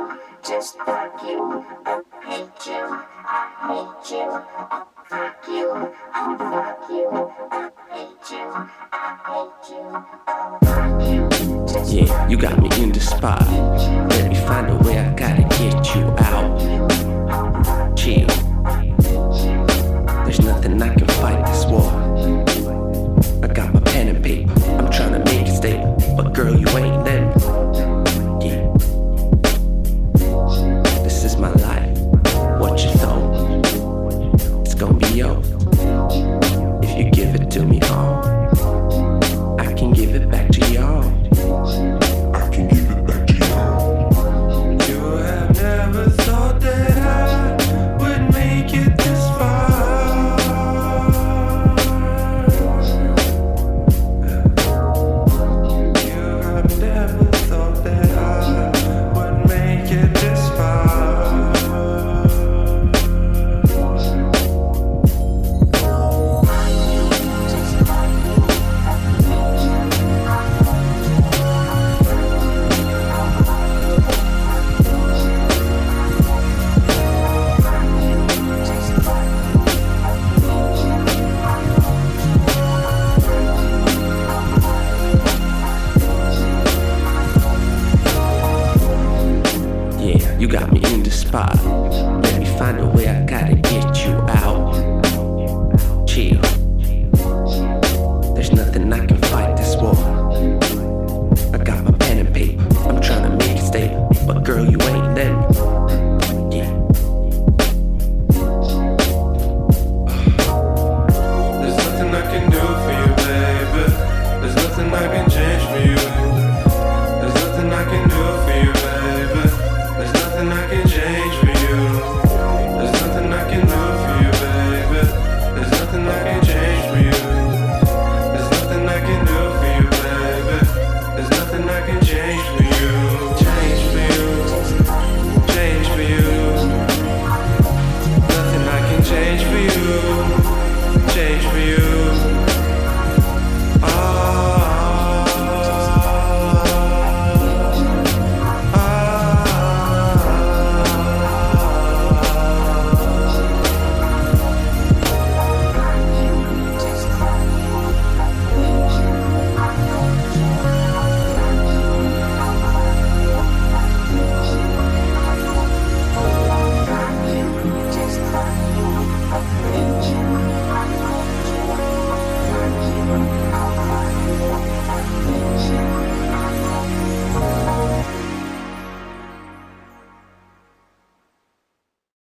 you, just fuck you. I hate you, I hate you. Fuck you, I fuck you. I hate you, I hate you. Fuck you, just Yeah, you got me in the spot. Let me find a way, I gotta get you out. Chill. There's nothing I can fight this war. I got my pen and paper, I'm trying to make it stable. But girl, you ain't letting me. Yeah. This is my life. What you thought? It's gonna be yours. If you give it to me hard, I can give it back to y'all. I can give it back to y'all. You have never thought that I would make it this far. You have never thought that I would make it this far. Yeah, you got me in the spot. Let me find a way, I gotta